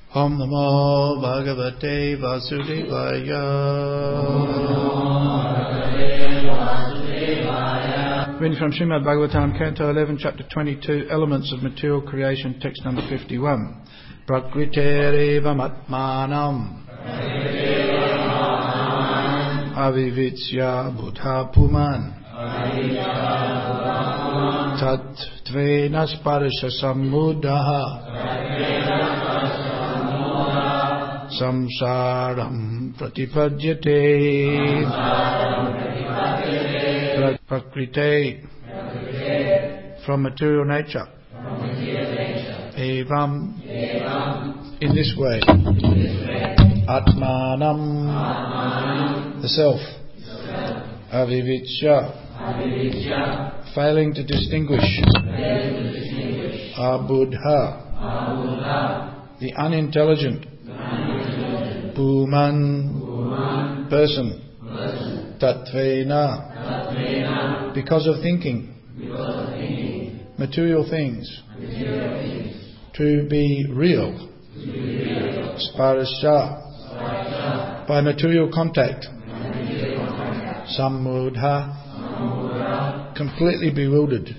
Om Namo Bhagavate Vasudevaya. Reading from Srimad Bhagavatam, Canto 11, Chapter 22, Elements of Material Creation, text number 51. Prakritereva matmanam avivitsya buddha puman tat tvena sparsha sammudaha samsaram pratipadyate. Prakrite, from material nature. Evam, in this way. Atmanam, the self. Avivitsya, failing to distinguish. Abuddha, the unintelligent. Puman, person. Tatvena, because of thinking. Material things. To be real. Sparsha, by material contact. Sammudha, completely bewildered.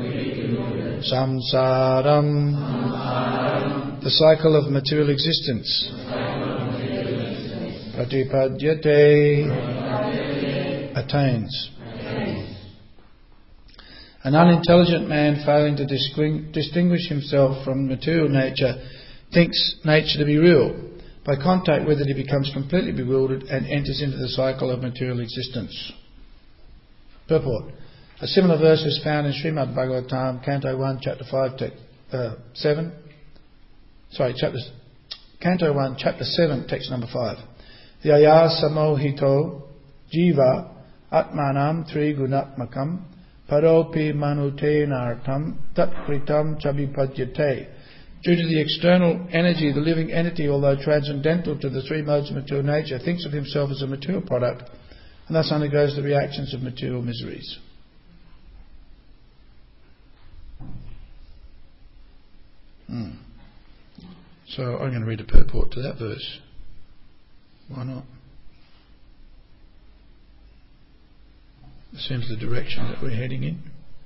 Samsaram, the cycle of material existence. Pratipadyate, attains. An unintelligent man failing to distinguish himself from material nature thinks nature to be real. By contact with it he becomes completely bewildered and enters into the cycle of material existence. Purport. A similar verse is found in Srimad Bhagavatam, Canto 1, Chapter 5, Canto 1, Chapter 7, text number 5. Vyaya samohito jiva atmanam trigunatmakam paropi manutenartam tatkritam chabipadyate. Due to the external energy, the living entity, although transcendental to the three modes of material nature, thinks of himself as a material product and thus undergoes the reactions of material miseries. So I'm going to read a purport to that verse. Why not? It seems the direction that we're heading in.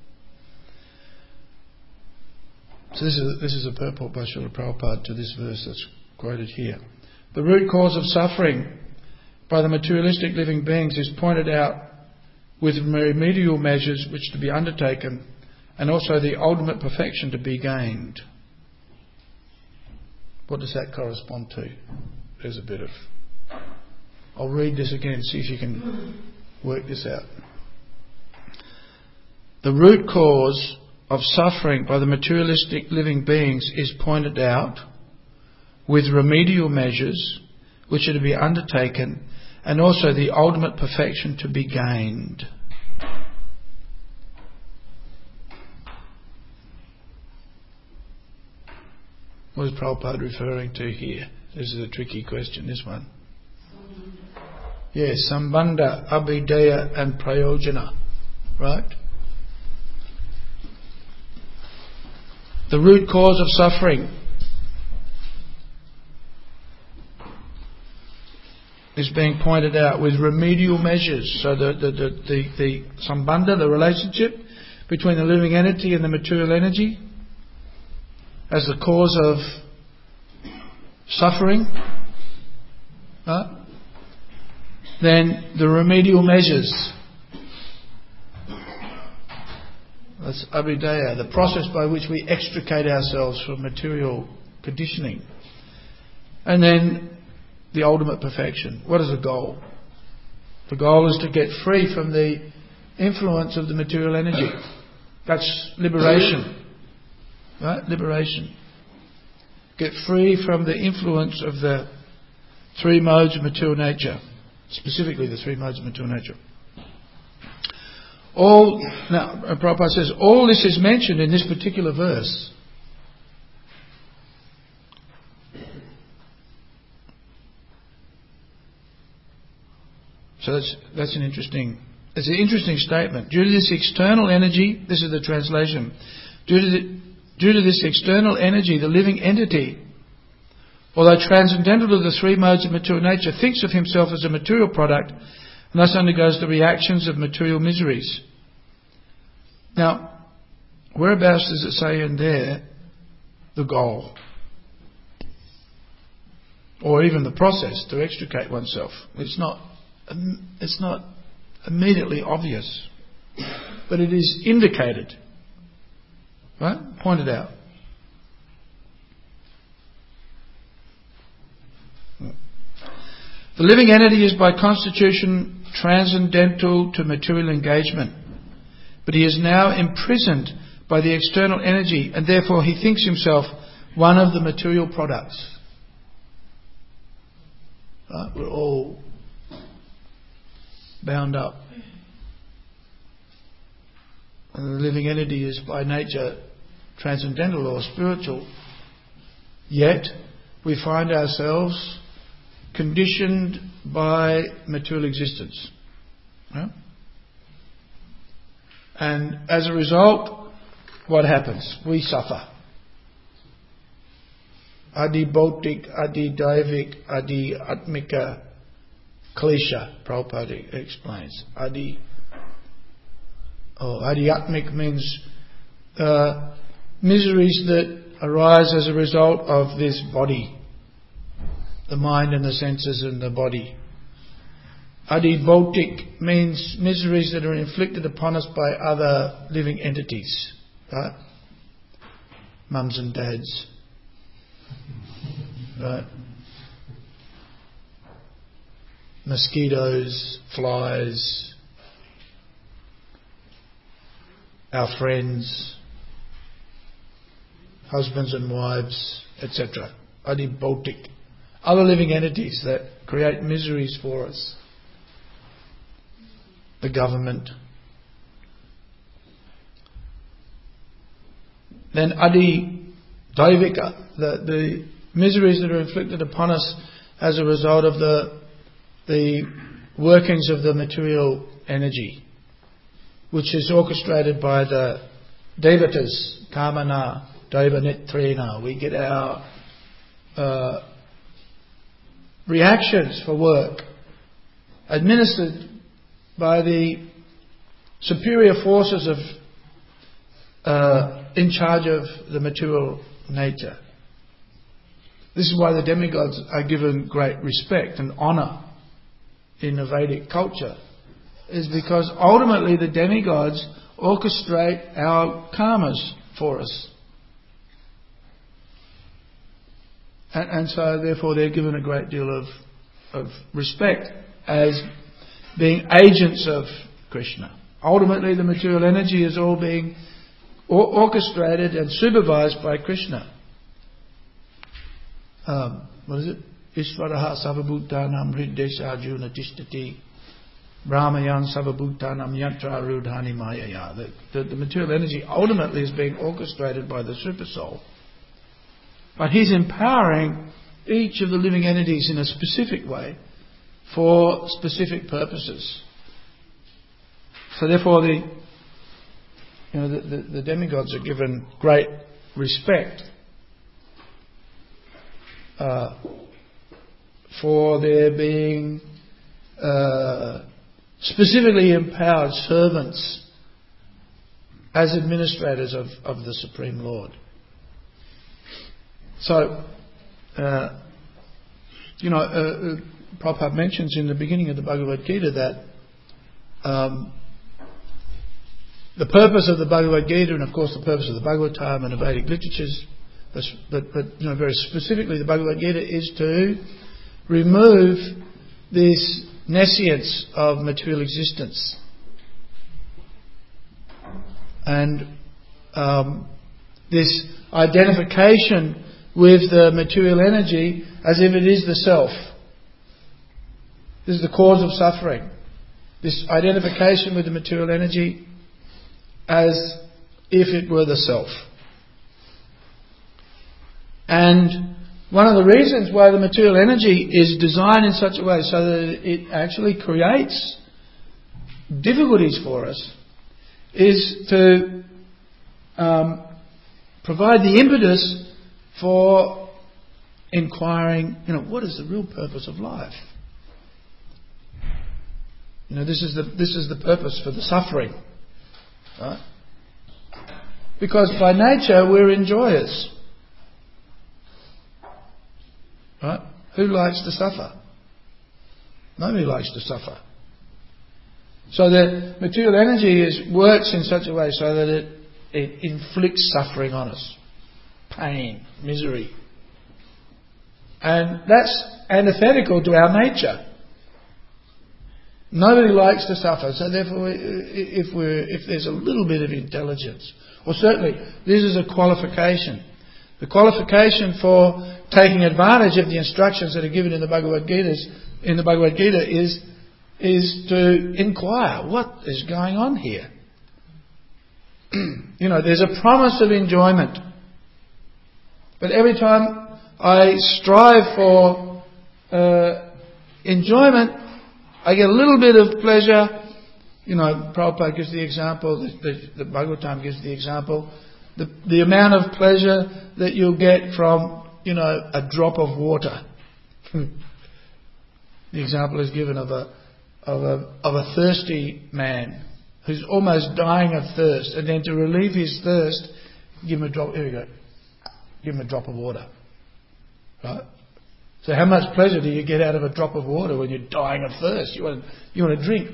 So this is a purport by Srila Prabhupada to this verse that's quoted here. The root cause of suffering by the materialistic living beings is pointed out with remedial measures which to be undertaken and also the ultimate perfection to be gained. What does that correspond to? There's a bit of... I'll read this again, see if you can work this out. The root cause of suffering by the materialistic living beings is pointed out with remedial measures which are to be undertaken and also the ultimate perfection to be gained. What is Prabhupada referring to here? This is a tricky question, this one. Yes, Sambandha, Abhideya and Prayojana. Right? The root cause of suffering is being pointed out with remedial measures. So the Sambandha, the relationship between the living entity and the material energy as the cause of suffering, right? Then the remedial measures, that's Abhideya, the process by which we extricate ourselves from material conditioning. And then the ultimate perfection. What is the goal? The goal is to get free from the influence of the material energy. That's liberation. Right? Liberation. Get free from the influence of the three modes of material nature. Specifically the three modes of material nature. Now, Prabhupada says, all this is mentioned in this particular verse. So that's an interesting statement. Due to this external energy, this is the translation, due to this external energy, the living entity, although transcendental to the three modes of material nature, thinks of himself as a material product and thus undergoes the reactions of material miseries. Now, whereabouts does it say in there the goal? Or even the process to extricate oneself? It's not immediately obvious, but it is indicated, right? Pointed out. The living entity is by constitution transcendental to material engagement, but he is now imprisoned by the external energy, and therefore he thinks himself one of the material products. Right? We're all bound up. And the living entity is by nature transcendental or spiritual, yet we find ourselves conditioned by material existence. Yeah? And as a result, what happens? We suffer. Adi Bautik, Adi Daivik, Adi Atmika Klesha, Prabhupada explains. Adi Atmik means miseries that arise as a result of this body, the mind and the senses and the body. Adi Bautik means miseries that are inflicted upon us by other living entities, right? Mums and dads, right? Mosquitoes, flies, our friends, husbands and wives, etc. Adi Bautik. Other living entities that create miseries for us. The government. Then Adi Daivika, the miseries that are inflicted upon us as a result of the workings of the material energy, which is orchestrated by the devatas, kamana, daiva-netrena. We get our reactions for work administered by the superior forces of in charge of the material nature. This is why the demigods are given great respect and honour in the Vedic culture, is because ultimately the demigods orchestrate our karmas for us. And so therefore they're given a great deal of respect as being agents of Krishna. Ultimately the material energy is all being orchestrated and supervised by Krishna. What is it? Ishvaraha savabhutanam hriddesha arjuna tishtati brahmayan savabhutanam yantra rudhani mayaya. The material energy ultimately is being orchestrated by the super soul. But he's empowering each of the living entities in a specific way for specific purposes. So therefore the demigods are given great respect for their being specifically empowered servants as administrators of the Supreme Lord. So, Prabhupada mentions in the beginning of the Bhagavad Gita that the purpose of the Bhagavad Gita, and of course the purpose of the Bhagavatam and the Vedic literatures, but very specifically the Bhagavad Gita, is to remove this nescience of material existence and this identification with the material energy as if it is the self. This is the cause of suffering. This identification with the material energy as if it were the self. And one of the reasons why the material energy is designed in such a way so that it actually creates difficulties for us is to provide the impetus for inquiring, what is the real purpose of life? This is the purpose for the suffering, right? Because by nature we're enjoyers, right? Who likes to suffer? Nobody likes to suffer. So the material energy works in such a way so that it inflicts suffering on us, pain, misery, and that's antithetical to our nature. Nobody likes to suffer, so therefore if there's a little bit of intelligence, or certainly this is a qualification. The qualification for taking advantage of the instructions that are given in the Bhagavad Gita is to inquire, what is going on here? There's a promise of enjoyment. But every time I strive for enjoyment, I get a little bit of pleasure. Prabhupada gives the example, the Bhagavatam gives the example, the amount of pleasure that you'll get from, a drop of water. The example is given of a thirsty man who's almost dying of thirst, and then to relieve his thirst, give him a drop. Here we go. Give him a drop of water. Right? So how much pleasure do you get out of a drop of water when you're dying of thirst? You want to drink.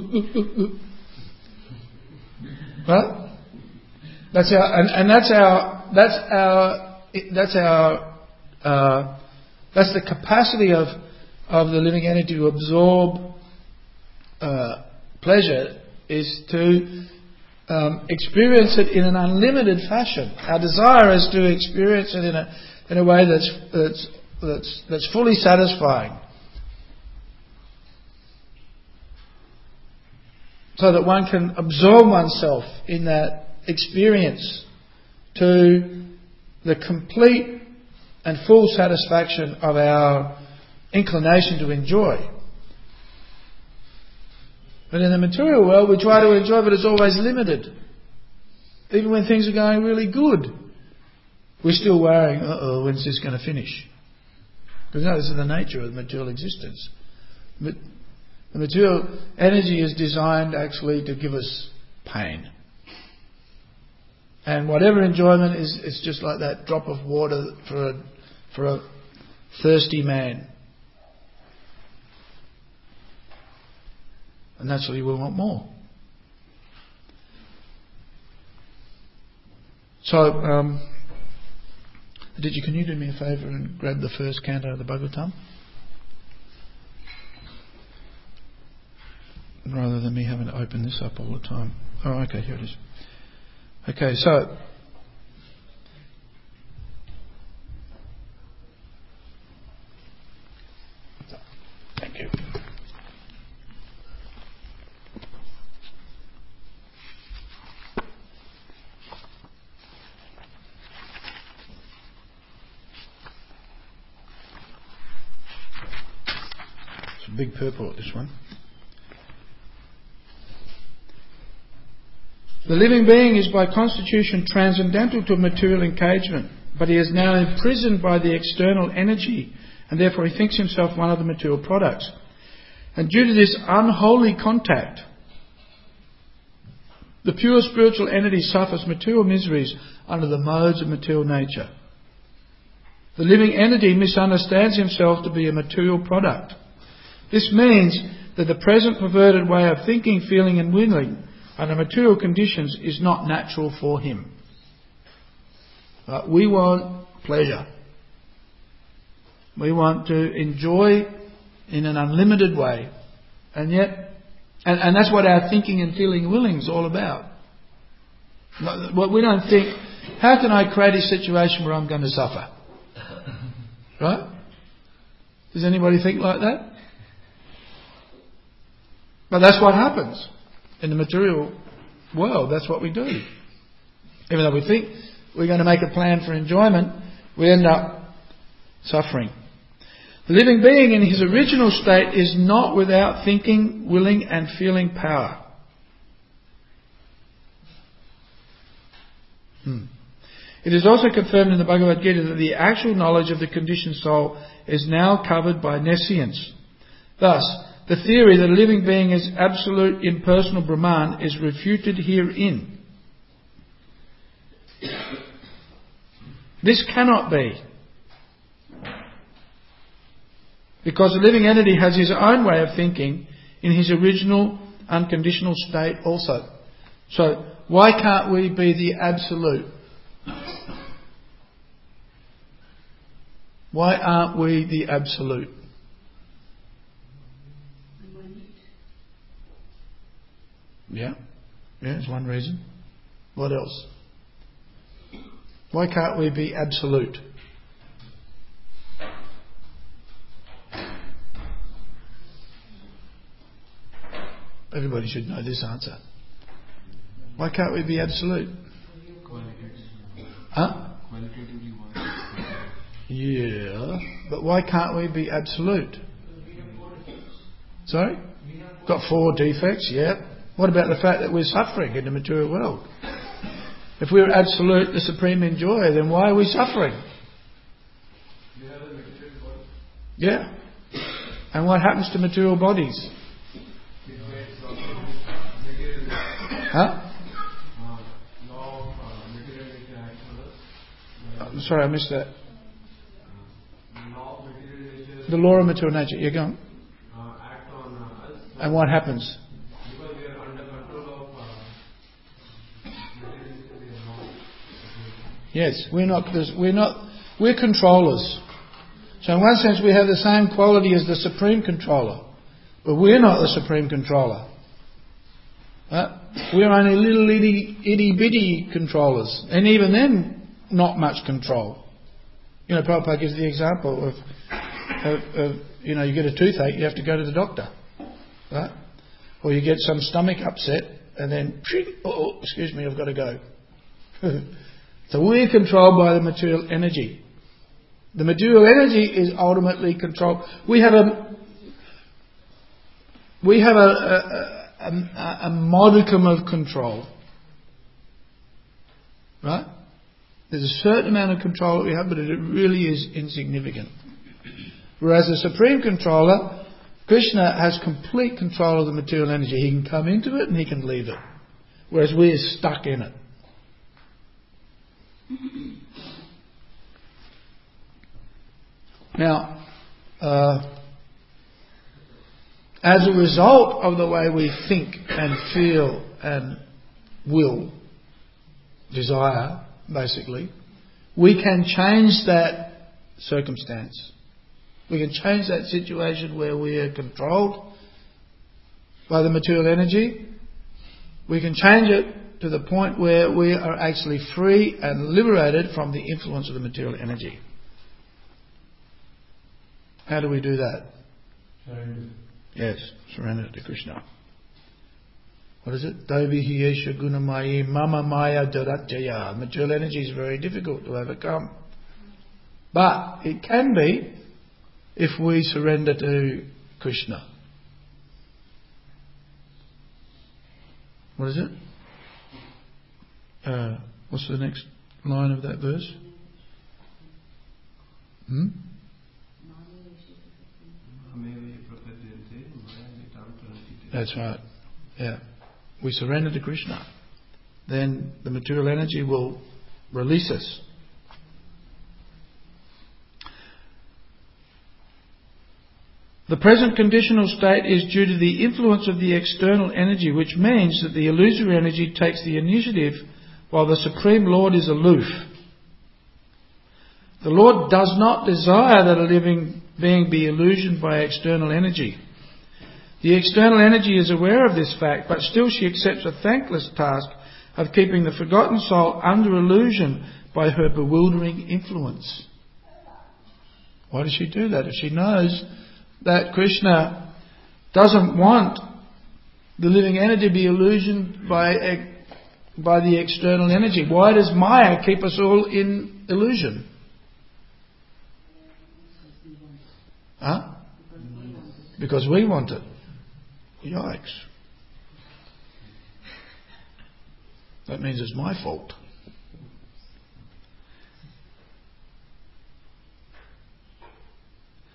Right? That's the capacity of the living entity to absorb pleasure, is to experience it in an unlimited fashion. Our desire is to experience it in a way that's fully satisfying, so that one can absorb oneself in that experience to the complete and full satisfaction of our inclination to enjoy. But in the material world we try to enjoy, but it's always limited. Even when things are going really good, we're still worrying, when's this going to finish? Because this is the nature of material existence. But the material energy is designed actually to give us pain. And whatever enjoyment is just like that drop of water for a thirsty man. And naturally we want more. So, can you do me a favour and grab the first canto of the Bhagavatam? Rather than me having to open this up all the time. Oh, okay, here it is. Okay, so thank you. It's a big purple at this one. The living being is by constitution transcendental to material engagement, but he is now imprisoned by the external energy, and therefore he thinks himself one of the material products. And due to this unholy contact, the pure spiritual entity suffers material miseries under the modes of material nature. The living entity misunderstands himself to be a material product. This means that the present perverted way of thinking, feeling and willing under material conditions is not natural for him. We want pleasure. We want to enjoy in an unlimited way. And yet, and that's what our thinking and feeling and willing is all about. We don't think, how can I create a situation where I'm going to suffer? Right? Does anybody think like that? But that's what happens. In the material world, that's what we do. Even though we think we're going to make a plan for enjoyment, we end up suffering. The living being in his original state is not without thinking, willing and feeling power. It is also confirmed in the Bhagavad Gita that the actual knowledge of the conditioned soul is now covered by nescience. Thus, the theory that a living being is absolute impersonal Brahman is refuted herein. This cannot be. Because the living entity has his own way of thinking in his original unconditional state also. So, why can't we be the absolute? Why aren't we the absolute? Yeah, it's one reason. What else? Why can't we be absolute? Everybody should know this answer. Why can't we be absolute? Huh? Yeah, but why can't we be absolute? Sorry? Got 4 defects, yeah. What about the fact that we're suffering in the material world? If we're absolute, the supreme enjoyer, then why are we suffering? Yeah. And what happens to material bodies? Huh? I'm sorry, I missed that. The law of material nature. You're going. And what happens? Yes, we're controllers. So in one sense we have the same quality as the supreme controller, but we're not the supreme controller. We're only little itty bitty controllers, and even then not much control. You know, Prabhupada gives the example of you get a toothache, you have to go to the doctor, right? Or you get some stomach upset, and then excuse me, I've got to go. So we're controlled by the material energy. The material energy is ultimately controlled. We have a modicum of control, right? There's a certain amount of control that we have, but it really is insignificant. Whereas the Supreme Controller, Krishna, has complete control of the material energy. He can come into it and he can leave it. Whereas we're stuck in it. Now, as a result of the way we think and feel and will, desire, basically, we can change that circumstance. We can change that situation where we are controlled by the material energy. We can change it to the point where we are actually free and liberated from the influence of the material energy. How do we do that? Surrender. Yes, surrender to Krishna. What is it? Devi Hiyesha Gunamayi Mama Maya Duratjaya. Material energy is very difficult to overcome. But it can be if we surrender to Krishna. What is it? What's the next line of that verse? That's right. Yeah. We surrender to Krishna. Then the material energy will release us. The present conditional state is due to the influence of the external energy, which means that the illusory energy takes the initiative while the Supreme Lord is aloof. The Lord does not desire that a living being be illusioned by external energy. The external energy is aware of this fact, but still she accepts a thankless task of keeping the forgotten soul under illusion by her bewildering influence. Why does she do that? If she knows that Krishna doesn't want the living entity to be illusioned by the external energy, why does Maya keep us all in illusion? Because we want it. Yikes. That means it's my fault.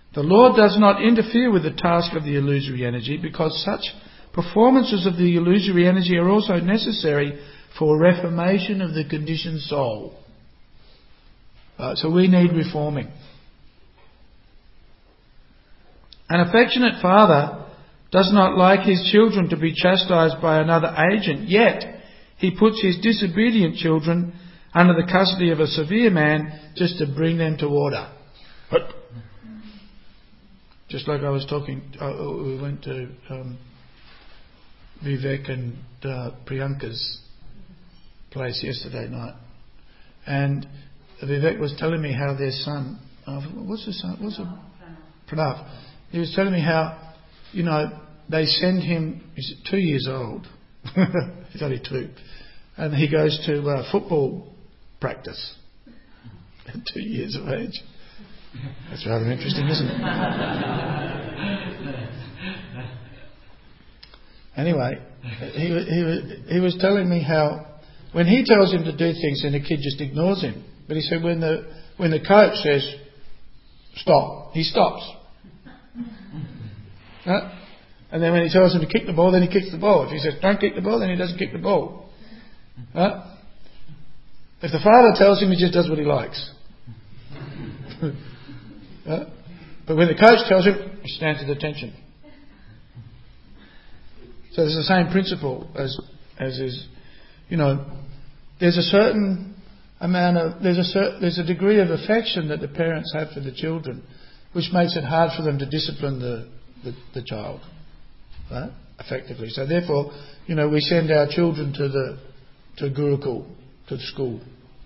The Lord does not interfere with the task of the illusory energy because such performances of the illusory energy are also necessary for reformation of the conditioned soul. So we need reforming. An affectionate father does not like his children to be chastised by another agent, yet he puts his disobedient children under the custody of a severe man just to bring them to order. Just like I was talking, we went to Vivek and Priyanka's place yesterday night, and Vivek was telling me how their son, Pranav. He was telling me how, they send him. He's 2 years old. He's only 2, and he goes to football practice at 2 years of age. That's rather interesting, isn't it? Anyway, he was telling me how when he tells him to do things, then the kid just ignores him. But he said when the coach says stop, he stops. Right? And then when he tells him to kick the ball, then he kicks the ball. If he says don't kick the ball, then he doesn't kick the ball. Right? If the father tells him, he just does what he likes. But when the coach tells him, he stands at attention. So there's the same principle as is, there's a certain amount of, there's a degree of affection that the parents have for the children, which makes it hard for them to discipline the child, right? Effectively. So therefore, we send our children to Gurukul, to the school.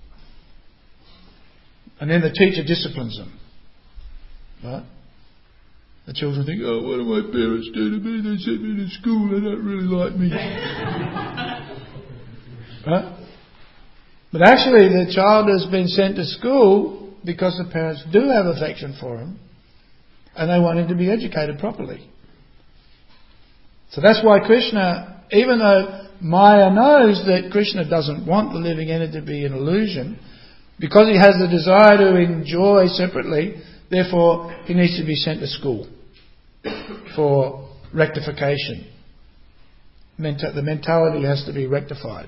And then the teacher disciplines them. Right? The children think, oh, what do my parents do to me? They sent me to school, they don't really like me. Right? But actually the child has been sent to school because the parents do have affection for him and they want him to be educated properly. So that's why Krishna, even though Maya knows that Krishna doesn't want the living entity to be an illusion, because he has the desire to enjoy separately, therefore he needs to be sent to school for rectification. The mentality has to be rectified.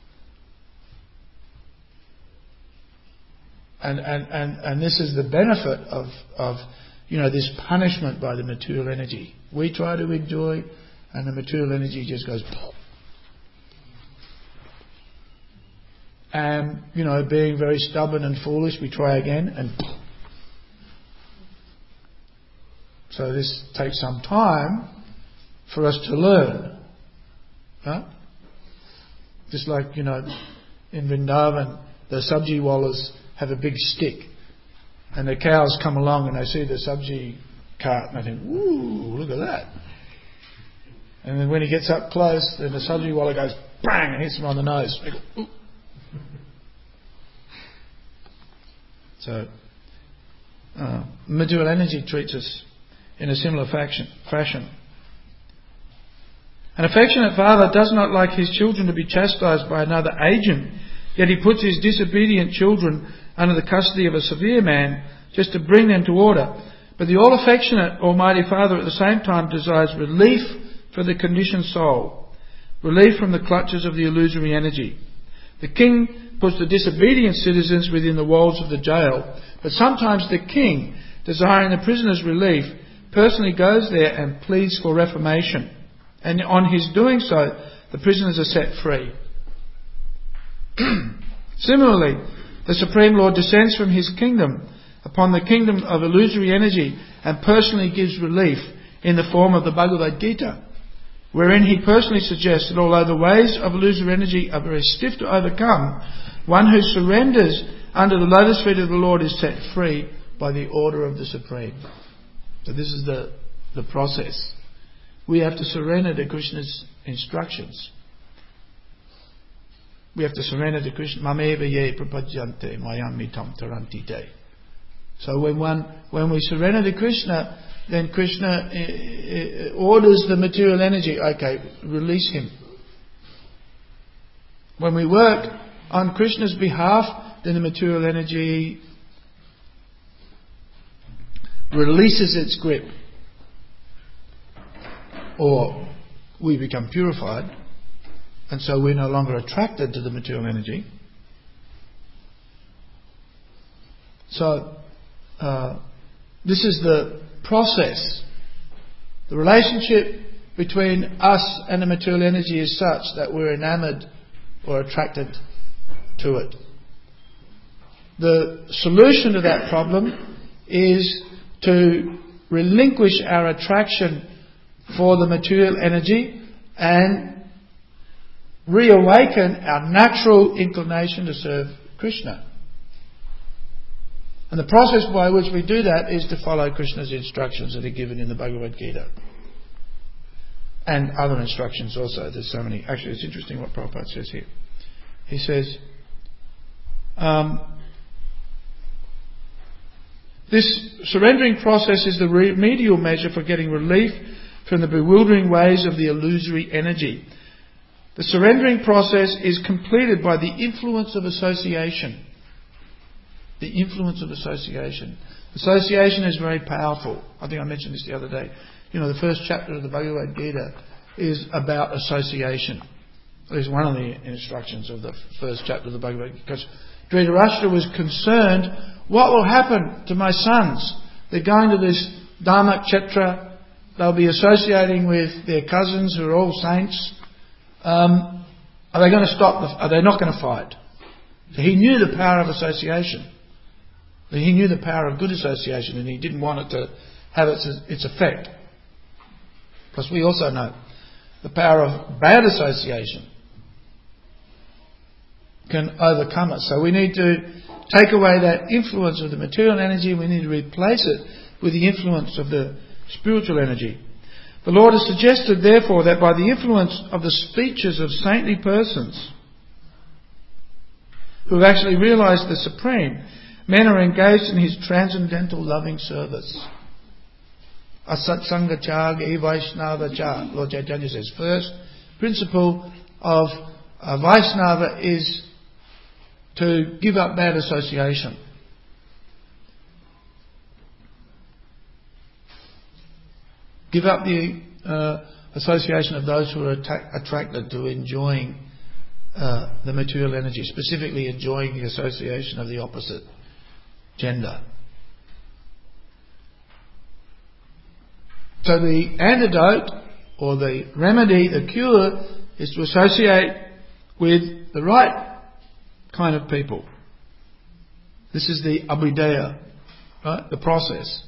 And this is the benefit of this punishment by the material energy. We try to enjoy and the material energy just goes pop. And, being very stubborn and foolish, we try again and pop. So this takes some time for us to learn. Right? Just like, in Vrindavan, the sabji wallahs have a big stick. And the cows come along and they see the sabji cart and they think, ooh, look at that. And then when he gets up close, then the sabji wallah goes, bang, and hits him on the nose. They go, ooh. So, material energy treats us in a similar fashion. An affectionate father does not like his children to be chastised by another agent, yet he puts his disobedient children under the custody of a severe man just to bring them to order. But the all-affectionate Almighty Father at the same time desires relief for the conditioned soul, relief from the clutches of the illusory energy. The king puts the disobedient citizens within the walls of the jail, but sometimes the king, desiring the prisoner's relief, personally goes there and pleads for reformation. And on his doing so, the prisoners are set free. Similarly, the Supreme Lord descends from his kingdom upon the kingdom of illusory energy and personally gives relief in the form of the Bhagavad Gita, wherein he personally suggests that although the ways of illusory energy are very stiff to overcome, one who surrenders under the lotus feet of the Lord is set free by the order of the Supreme. So this is the process. We have to surrender to Krishna's instructions. We have to surrender to Krishna. Mameva ye prapajyante mayamitam taranti te. So when we surrender to Krishna, then Krishna orders the material energy. Okay, release him. When we work on Krishna's behalf, then the material energy releases its grip, or we become purified, and so we're no longer attracted to the material energy. So this is the process. The relationship between us and the material energy is such that we're enamoured or attracted to it. The solution to that problem is to relinquish our attraction for the material energy and reawaken our natural inclination to serve Krishna. And the process by which we do that is to follow Krishna's instructions that are given in the Bhagavad Gita. And other instructions also. There's so many. Actually, it's interesting what Prabhupada says here. He says, this surrendering process is the remedial measure for getting relief from the bewildering ways of the illusory energy. The surrendering process is completed by the influence of association. The influence of association. Association is very powerful. I think I mentioned this the other day. You know, the first chapter of the Bhagavad Gita is about association. It's one of the instructions of the first chapter of the Bhagavad Gita. Because Dhritarashtra was concerned, what will happen to my sons? They're going to this Dharmakshetra. They'll be associating with their cousins who are all saints. Are they going to stop? Are they not going to fight? So he knew the power of association. He knew the power of good association, and he didn't want it to have its effect. Plus we also know the power of bad association can overcome it. So we need to take away that influence of the material energy. We need to replace it with the influence of the spiritual energy. The Lord has suggested, therefore, that by the influence of the speeches of saintly persons who have actually realised the Supreme, men are engaged in His transcendental loving service. Asatsanga cha ge Vaishnava cha. Lord Chaitanya says, first principle of Vaishnava is to give up bad association. Give up the association of those who are attracted to enjoying the material energy, specifically enjoying the association of the opposite gender. So the antidote, or the remedy, the cure, is to associate with the right kind of people. This is the abhideya, right? The process.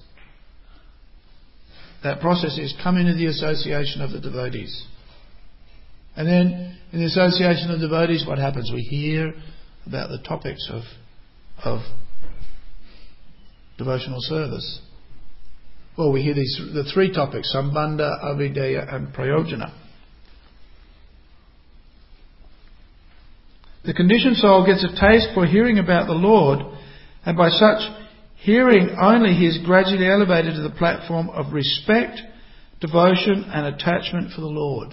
That process is come into the association of the devotees. And then in the association of devotees, what happens? We hear about the topics of devotional service. Well, we hear the three topics: Sambandha, Abhideya and Prayojana. The conditioned soul gets a taste for hearing about the Lord, and by such hearing only he is gradually elevated to the platform of respect, devotion and attachment for the Lord.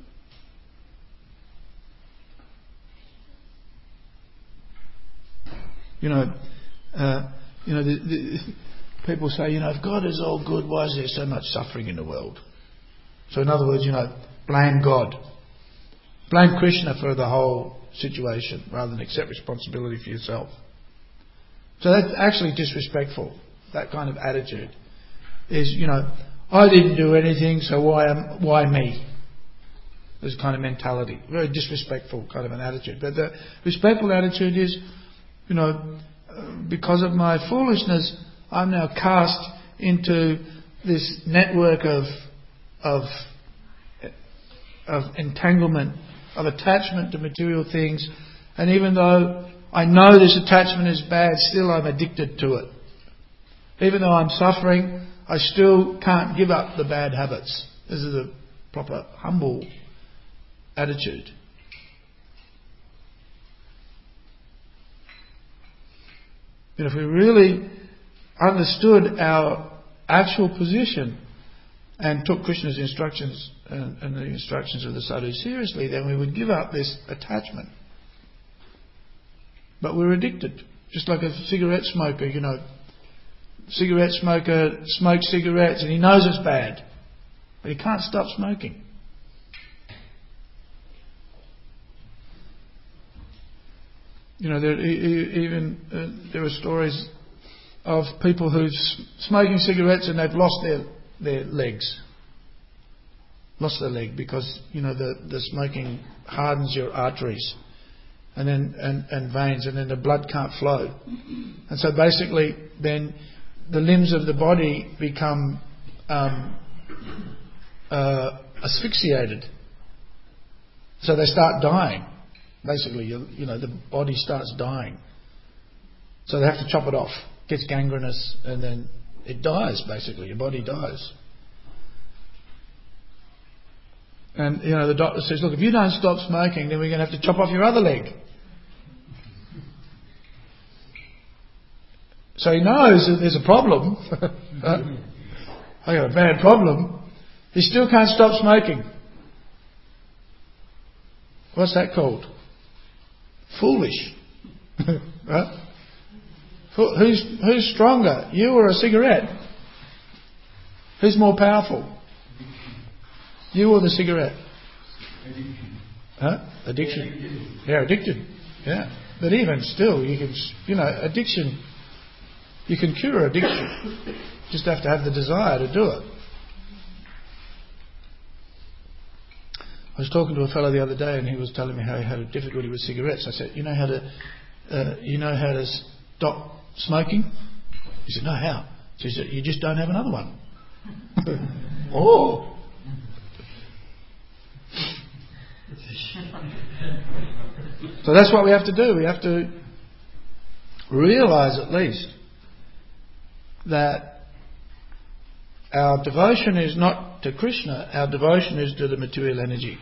People say, if God is all good, why is there so much suffering in the world? So in other words, blame God. Blame Krishna for the whole situation rather than accept responsibility for yourself. So that's actually disrespectful. That kind of attitude is, I didn't do anything, so why me? This kind of mentality. Very disrespectful kind of an attitude. But the respectful attitude is, because of my foolishness, I'm now cast into this network of entanglement, of attachment to material things, and even though I know this attachment is bad, still I'm addicted to it. Even though I'm suffering, I still can't give up the bad habits. This is a proper humble attitude. If we really understood our actual position and took Krishna's instructions and the instructions of the sadhu seriously, then we would give up this attachment. But we're addicted. Just like a cigarette smoker, cigarette smoker smokes cigarettes and he knows it's bad, but he can't stop smoking. There were stories of people who's smoking cigarettes and they've lost their legs. Lost their leg because, the smoking hardens your arteries and veins, and then the blood can't flow. And so basically then the limbs of the body become asphyxiated. So they start dying. Basically, the body starts dying. So they have to chop it off. It gets gangrenous and then it dies, basically. Your body dies. And, the doctor says, look, if you don't stop smoking, then we're going to have to chop off your other leg. So he knows that there's a problem. I got a bad problem. He still can't stop smoking. What's that called? Foolish. Right? Who's stronger, you or a cigarette? Who's more powerful? You or the cigarette? Addiction. Yeah, addicted. Yeah. But even still, you can, addiction, you can cure addiction. Just have to have the desire to do it. I was talking to a fellow the other day and he was telling me how he had a difficulty with cigarettes. I said, you know how to stop smoking? He said, no, how? So he said, you just don't have another one. Oh! So that's what we have to do. We have to realise at least that our devotion is not to Krishna, our devotion is to the material energy.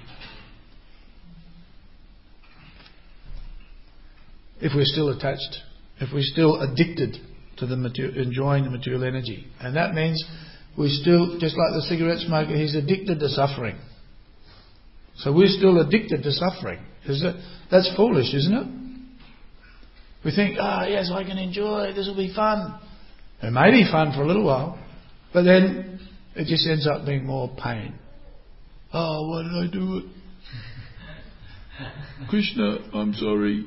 If we're still attached, if we're still addicted to enjoying the material energy. And that means we're still, just like the cigarette smoker, he's addicted to suffering. So we're still addicted to suffering. That's foolish, isn't it? We think, yes, I can enjoy, this will be fun. It may be fun for a little while, but then it just ends up being more pain. Oh, why did I do it? Krishna, I'm sorry.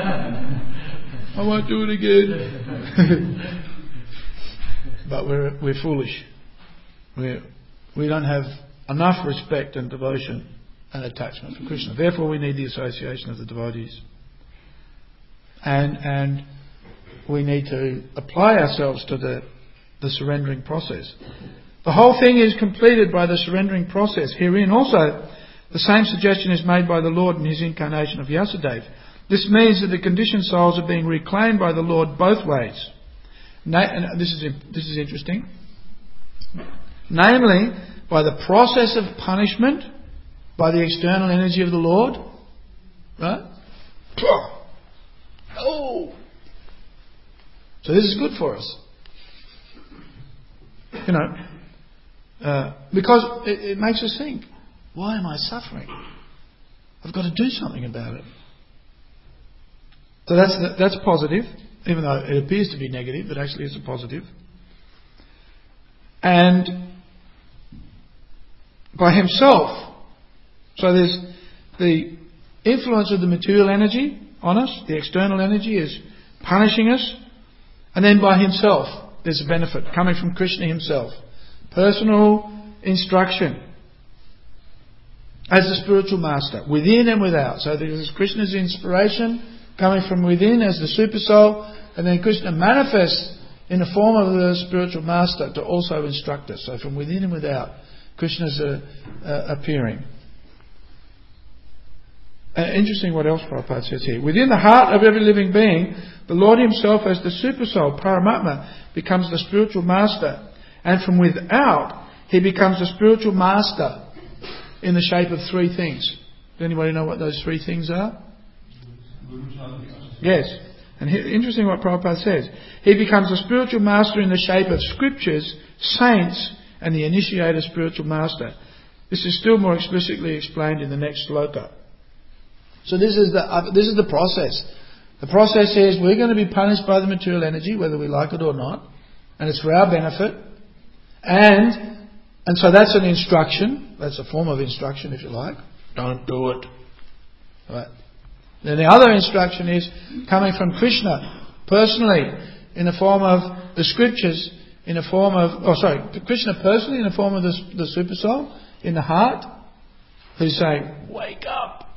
I won't do it again. But we're foolish. We don't have enough respect and devotion and attachment for Krishna. Therefore we need the association of the devotees. And we need to apply ourselves to the surrendering process. The whole thing is completed by the surrendering process. Herein also the same suggestion is made by the Lord in his incarnation of Vyasadeva. This means that the conditioned souls are being reclaimed by the Lord both ways. And this is interesting. Namely, by the process of punishment, by the external energy of the Lord. Right? Oh! So this is good for us. Because it makes us think, why am I suffering? I've got to do something about it. So that's positive, even though it appears to be negative, but actually it's a positive. And by himself, so there's the influence of the material energy on us, the external energy is punishing us, and then by himself there's a benefit coming from Krishna himself. Personal instruction as the spiritual master, within and without. So there's Krishna's inspiration coming from within as the super soul, and then Krishna manifests in the form of the spiritual master to also instruct us. So from within and without, Krishna's appearing. Interesting what else Prabhupada says here. Within the heart of every living being, the Lord himself as the super soul, Paramatma, becomes the spiritual master. And from without, he becomes the spiritual master in the shape of three things. Does anybody know what those three things are? Yes. And interesting what Prabhupada says. He becomes a spiritual master in the shape of scriptures, saints, and the initiated spiritual master. This is still more explicitly explained in the next sloka. So this is the process. The process is we're going to be punished by the material energy, whether we like it or not. and it's for our benefit. And so that's an instruction. That's a form of instruction, if you like. Don't do it. Right. Then the other instruction is coming from Krishna personally in the form of the scriptures, in the form of, Krishna personally in the form of the super soul in the heart, who's saying, wake up,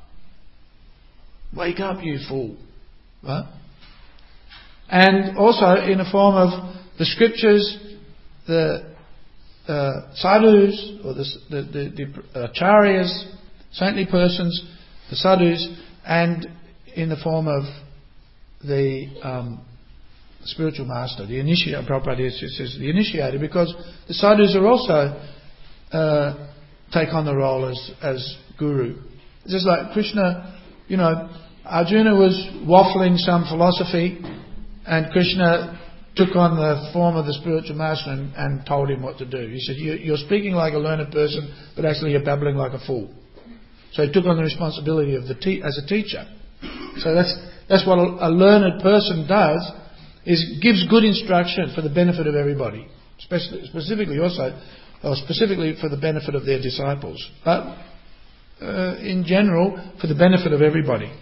you fool. Right? And also in the form of the scriptures, the sadhus, or the acharyas, saintly persons, the sadhus, and in the form of the spiritual master, the initiator. Prabhupada says the initiator, because the sadhus are also take on the role as guru. It's just like Krishna, Arjuna was waffling some philosophy, and Krishna took on the form of the spiritual master and told him what to do. He said, you're speaking like a learned person, but actually you're babbling like a fool. So he took on the responsibility of as a teacher. So that's what a learned person does, is gives good instruction for the benefit of everybody, specifically for the benefit of their disciples, but in general for the benefit of everybody.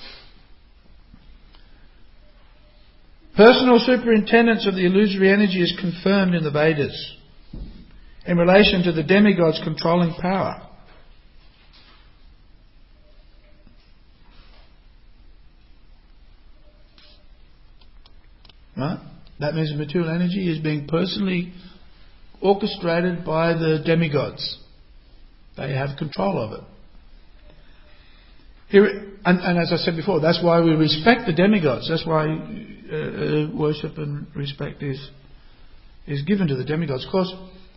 Personal superintendence of the illusory energy is confirmed in the Vedas in relation to the demigod's controlling power. Right? That means the material energy is being personally orchestrated by the demigods. They have control of it. And as I said before, that's why we respect the demigods. That's why worship and respect is given to the demigods. Of course,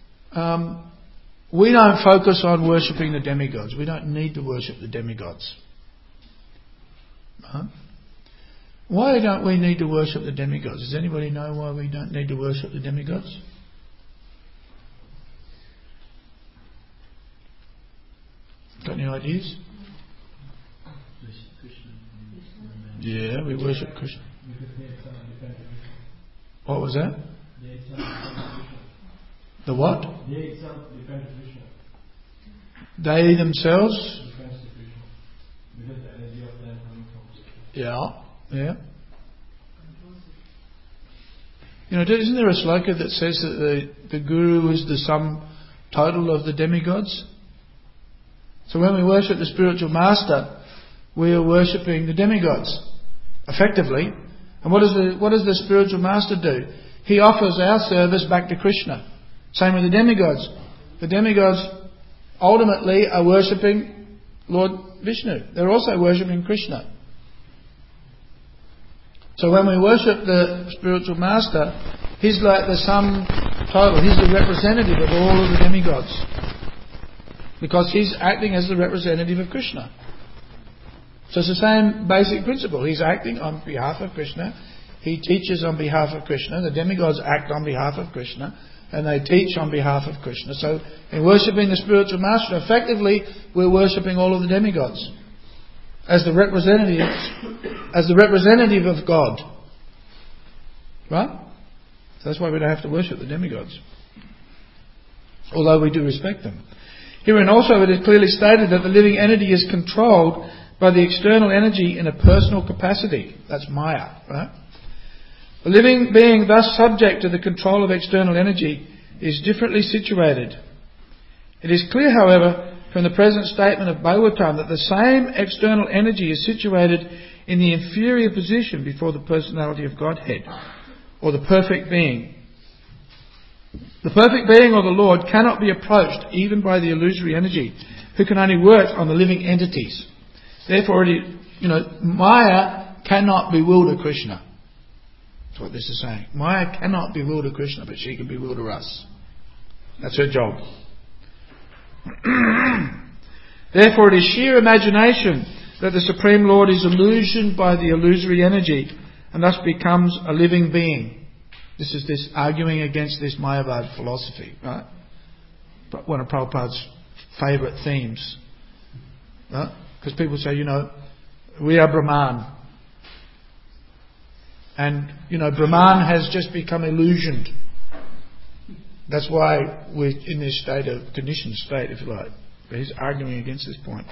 we don't focus on worshipping the demigods. We don't need to worship the demigods. Right? Why don't we need to worship the demigods? Does anybody know why we don't need to worship the demigods? Got any ideas? Yeah, we worship Krishna. What was that? The what? They themselves? Yeah. Isn't there a sloka that says that the guru is the sum total of the demigods? So when we worship the spiritual master, we are worshipping the demigods, effectively. And what does the spiritual master do? He offers our service back to Krishna. Same with the demigods. The demigods ultimately are worshipping Lord Vishnu. They're also worshipping Krishna. So when we worship the spiritual master, he's like the sum total. He's the representative of all of the demigods, because he's acting as the representative of Krishna. So it's the same basic principle. He's acting on behalf of Krishna. He teaches on behalf of Krishna. The demigods act on behalf of Krishna, and they teach on behalf of Krishna. So in worshipping the spiritual master, effectively we're worshipping all of the demigods as the representative of God. Right? So that's why we don't have to worship the demigods, although we do respect them. Herein also it is clearly stated that the living entity is controlled by the external energy in a personal capacity. That's Maya, right? The living being thus subject to the control of external energy is differently situated. It is clear, however, from the present statement of Bhagavatam that the same external energy is situated in the inferior position before the personality of Godhead, or the perfect being. The perfect being, or the Lord, cannot be approached even by the illusory energy, who can only work on the living entities. Therefore, Maya cannot bewilder Krishna. That's what this is saying. Maya cannot bewilder Krishna, but she can bewilder us. That's her job. Therefore, it is sheer imagination that the Supreme Lord is illusioned by the illusory energy and thus becomes a living being. This is this arguing against this Mayavad philosophy, right? One of Prabhupada's favourite themes. Right? Because people say, we are Brahman. And, Brahman has just become illusioned. That's why we're in this state of conditioned state, if you like. But he's arguing against this point.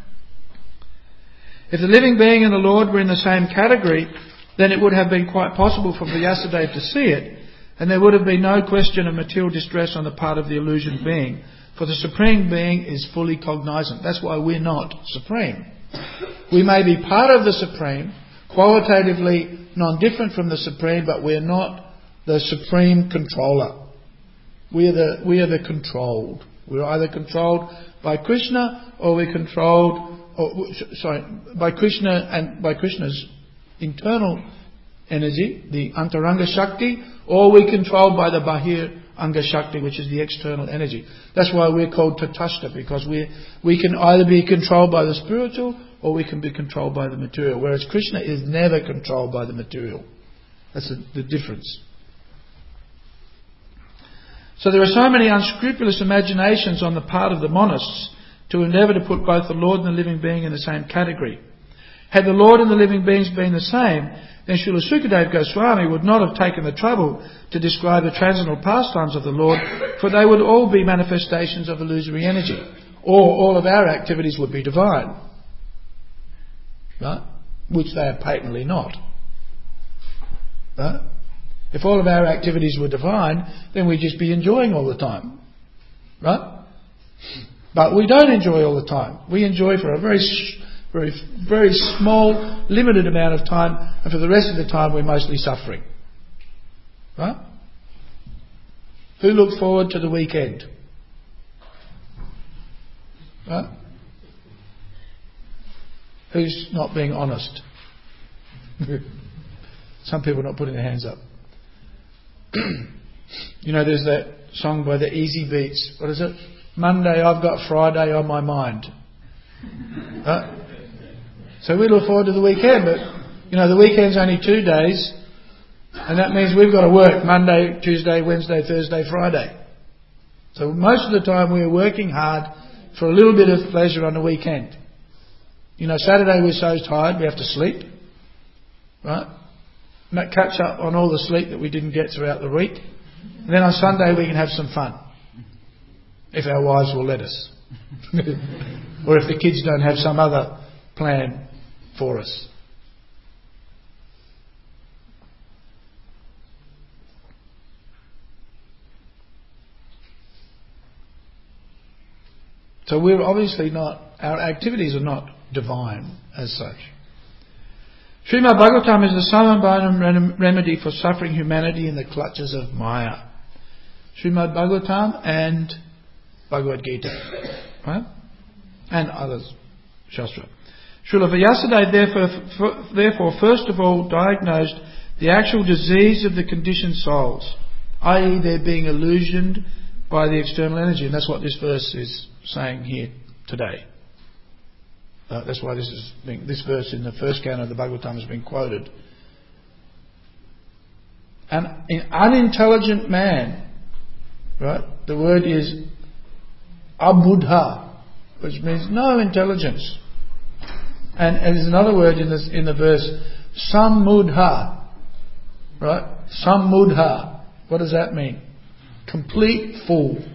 If the living being and the Lord were in the same category, then it would have been quite possible for Vyasadeva to see it, and there would have been no question of material distress on the part of the illusion being, for the Supreme Being is fully cognizant. That's why we're not supreme. We may be part of the Supreme, qualitatively non-different from the Supreme, but we're not the Supreme Controller. We are the controlled. We're either controlled by Krishna or we're controlled, by Krishna and by Krishna's internal energy, the Antaranga Shakti, or we're controlled by the Bahir Anga Shakti, which is the external energy. That's why we're called Tatastha, because we can either be controlled by the spiritual or we can be controlled by the material, whereas Krishna is never controlled by the material. That's the difference. So there are so many unscrupulous imaginations on the part of the monists to endeavour to put both the Lord and the living being in the same category. Had the Lord and the living beings been the same, then Srila Sukadeva Goswami would not have taken the trouble to describe the transcendental pastimes of the Lord, for they would all be manifestations of illusory energy, or all of our activities would be divine, right? Which they are patently not. Right? If all of our activities were divine, then we'd just be enjoying all the time. Right? But we don't enjoy all the time. We enjoy for a very, very small, limited amount of time, and for the rest of the time we're mostly suffering. Right? Who looks forward to the weekend? Right? Who's not being honest? Some people are not putting their hands up. You know, there's that song by the Easy Beats. What is it? Monday I've got Friday on my mind. Right? So we look forward to the weekend, but you know, the weekend's only 2 days, and that means we've got to work Monday, Tuesday, Wednesday, Thursday, Friday. So most of the time we're working hard for a little bit of pleasure on the weekend. You know, Saturday we're so tired we have to sleep. Right? Catch up on all the sleep that we didn't get throughout the week. And then on Sunday we can have some fun. If our wives will let us. Or if the kids don't have some other plan for us. So we're obviously not, our activities are not divine as such. Srimad Bhagavatam is the sum and bone remedy for suffering humanity in the clutches of Maya. Srimad Bhagavatam and Bhagavad Gita. Right? And others. Shastra. Srila Vyasadeva therefore first of all diagnosed the actual disease of the conditioned souls, i.e. they're being illusioned by the external energy. And that's what this verse is saying here today. That's why this verse in the first canto of the Bhagavatam has been quoted. An unintelligent man, right? The word is abuddha, which means no intelligence. And there's another word in the verse, sammudha, right? Sammudha. What does that mean? Complete fool.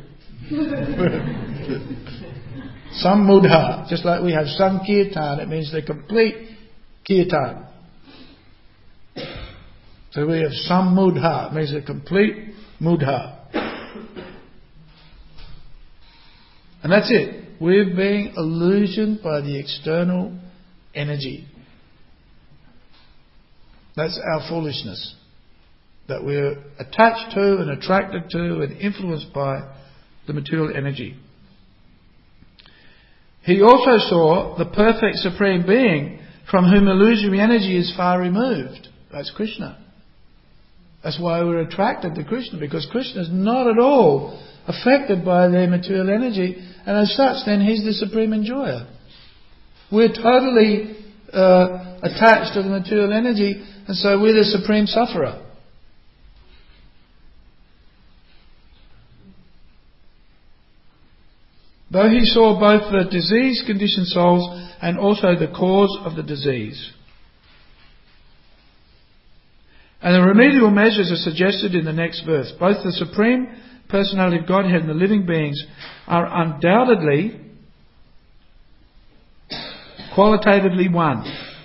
Sammudha. Just like we have Sankirtan, it means the complete kirtan. So we have sammudha, it means the complete mudha. And that's it. We're being illusioned by the external energy. That's our foolishness. That we're attached to and attracted to and influenced by the material energy. He also saw the perfect Supreme Being from whom illusory energy is far removed. That's Krishna. That's why we're attracted to Krishna, because Krishna is not at all affected by their material energy, and as such then he's the supreme enjoyer. We're totally attached to the material energy, and so we're the supreme sufferer. Though he saw both the disease-conditioned souls and also the cause of the disease. And the remedial measures are suggested in the next verse. Both the Supreme Personality of Godhead and the living beings are undoubtedly qualitatively one.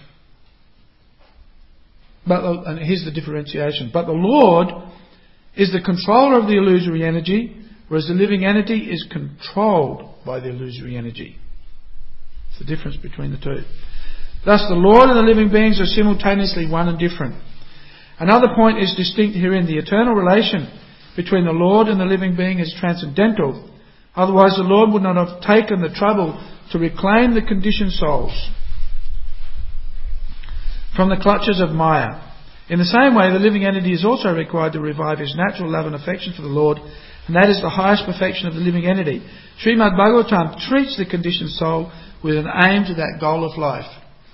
And here's the differentiation. But the Lord is the controller of the illusory energy, whereas the living entity is controlled by the illusory energy. It's the difference between the two. Thus the Lord and the living beings are simultaneously one and different. Another point is distinct herein. The eternal relation between the Lord and the living being is transcendental. Otherwise the Lord would not have taken the trouble to reclaim the conditioned souls from the clutches of Maya. In the same way, the living entity is also required to revive his natural love and affection for the Lord, and that is the highest perfection of the living entity. Srimad Bhagavatam treats the conditioned soul with an aim to that goal of life.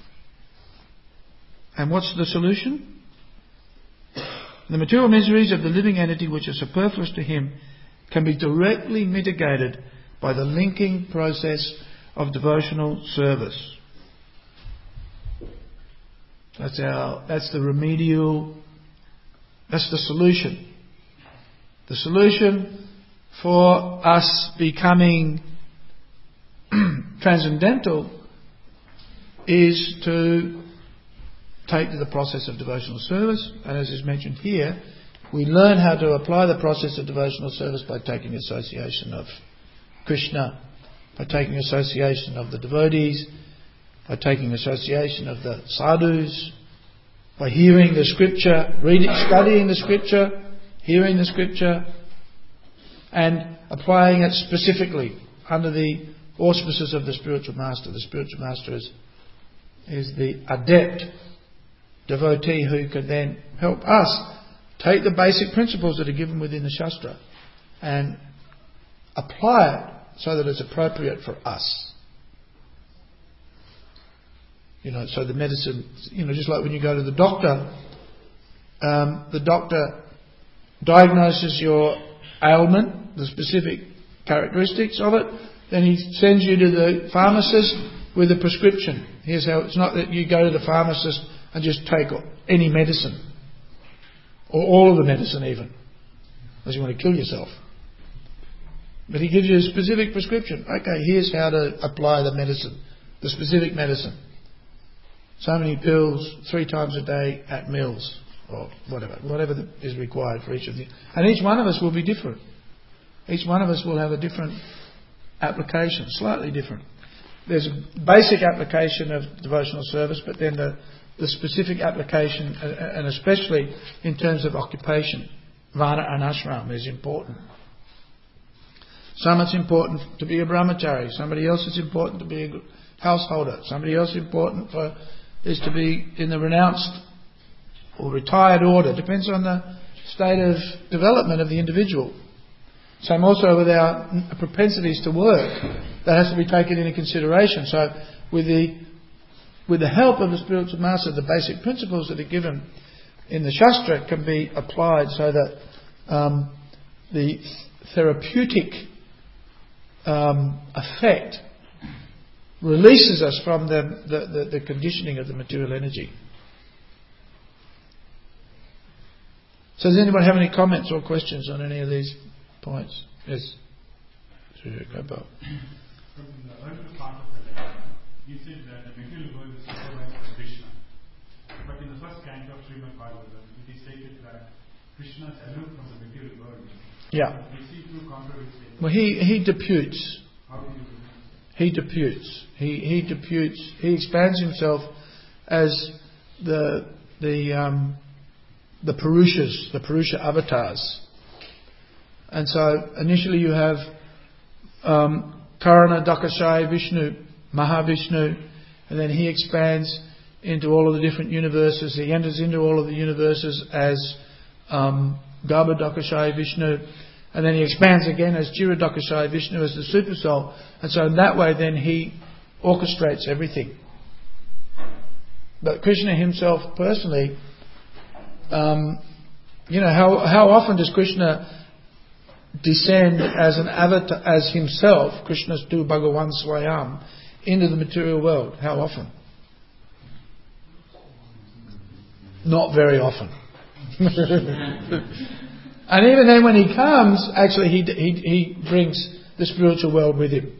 And what's the solution? The material miseries of the living entity, which are superfluous to him, can be directly mitigated by the linking process of devotional service. That's the remedial, that's the solution. The solution for us becoming transcendental is to take to the process of devotional service, and as is mentioned here, we learn how to apply the process of devotional service by taking association of Krishna, by taking association of the devotees, by taking association of the sadhus, by hearing the scripture, studying the scripture, hearing the scripture, and applying it specifically under the auspices of the spiritual master. The spiritual master is the adept devotee who can then help us take the basic principles that are given within the Shastra and apply it so that it's appropriate for us. So the medicine, just like when you go to the doctor diagnoses your ailment, the specific characteristics of it, then he sends you to the pharmacist with a prescription. Here's how. It's not that you go to the pharmacist and just take any medicine, or all of the medicine even, unless you want to kill yourself. But he gives you a specific prescription. Okay, here's how to apply the medicine, the specific medicine. So many pills 3 times a day at meals, or whatever is required for each of them. And each one of us will be different. Each one of us will have a different application, slightly different. There's a basic application of devotional service, but then the specific application, and especially in terms of occupation, Varna and Ashram is important. Some it's important to be a brahmachari, somebody else it's important to be a householder, somebody else important is to be in the renounced or retired order. Depends on the state of development of the individual. Same also with our propensities to work. That has to be taken into consideration. So with the help of the spiritual master, the basic principles that are given in the Shastra can be applied so that the therapeutic effect releases us from the conditioning of the material energy. So does anyone have any comments or questions on any of these points? Yes. From the earlier part of the lecture, you said that the material world is supervised by Krishna. But in the first canto of Srimad Bhagavatam, it is stated that Krishna is aloof from the material world. Yeah. We see two contrary statements. Well, he deputes. How do you do that? He deputes. He deputes. He expands himself as the Purushas, the Purusha avatars. And so initially you have Karana Dakashaya Vishnu, Mahavishnu, and then he expands into all of the different universes. He enters into all of the universes as Garbha Dakashaya Vishnu, and then he expands again as Jira Dakashaya Vishnu, as the Super Soul. And so in that way then he orchestrates everything. But Krishna himself personally, how often does Krishna descend as an avatar, as himself, Krishna's Tu Bhagavan Swayam, into the material world? How often? Not very often. And even then when he comes, actually he brings the spiritual world with him.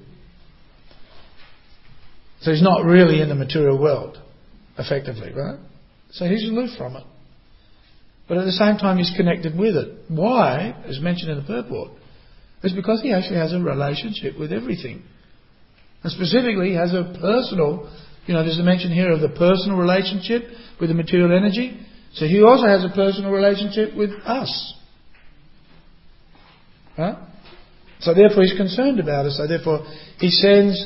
So he's not really in the material world, effectively, right? So he's aloof from it. But at the same time he's connected with it. Why? As mentioned in the purport. It's because he actually has a relationship with everything. And specifically he has a personal, there's a mention here of the personal relationship with the material energy. So he also has a personal relationship with us. Right? So therefore he's concerned about us. So therefore he sends,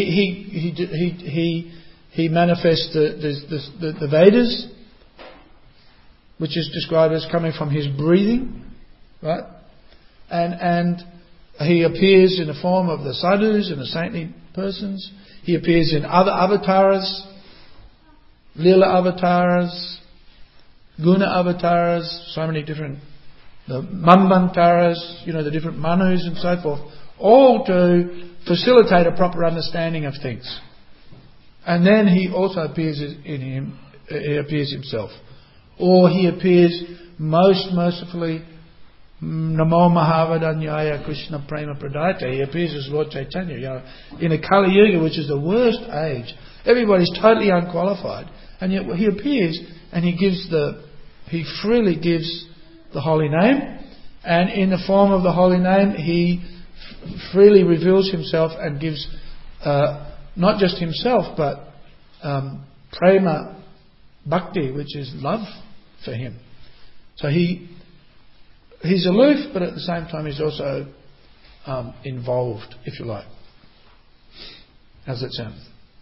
he manifests the Vedas, which is described as coming from his breathing, right? And he appears in the form of the sadhus and the saintly persons. He appears in other avatars, lila avatars, guna avatars, so many different, the manvantaras, the different manus and so forth, all to facilitate a proper understanding of things. And then he also appears he appears himself. Or he appears most mercifully, Namo Mahavadanyaya Krishna Prema Pradayate. He appears as Lord Chaitanya. In a Kali Yuga, which is the worst age, everybody's totally unqualified, and yet he appears and he freely gives the holy name, and in the form of the holy name he freely reveals himself and gives not just himself but prema bhakti, which is love for him. So he's aloof, but at the same time he's also involved, if you like. How's that sound?